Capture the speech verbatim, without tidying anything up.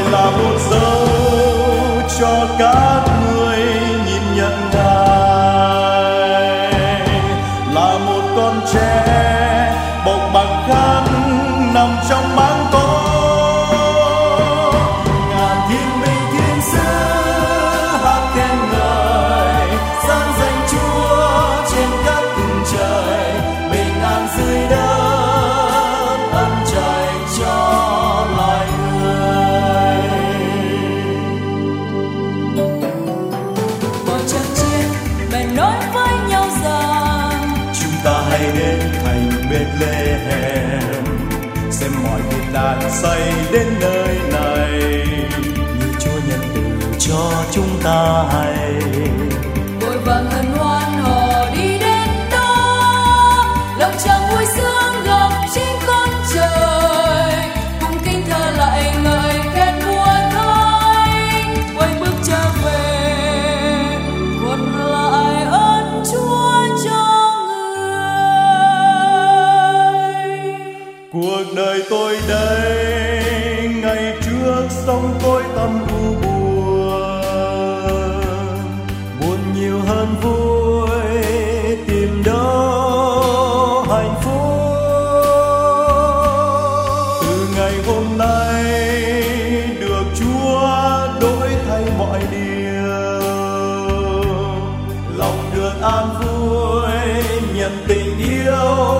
là một dấu cho các người nhìn nhận Ngài, là một con trẻ bộc bằng khăn nằm trong máng cỏ. Ngàn thiên binh thiên sứ hát khen ngợi, gian danh Chúa trên các vùng trời, bình an dưới đất ân trời cho loài người. Vào trận chiến bèn nói với nhau rằng Chúng ta hãy đến thành Bethlehem, xem mọi thiên đàng xây đến nơi này, như Chúa nhân từ cho chúng ta hay. vội vàng hân hoan họ đi đến đó, lòng tràn vui sướng gặp chính con trời, cùng kinh thơ lại ngợi khen vua Thánh, quay bước trở về thuật lại ơn Chúa cho người. Cuộc đời tôi đây ngày trước sống tối tăm u buồn, buồn nhiều hơn vui, tìm đâu hạnh phúc. Từ ngày hôm nay được Chúa đổi thay mọi điều, lòng được an vui nhận tình yêu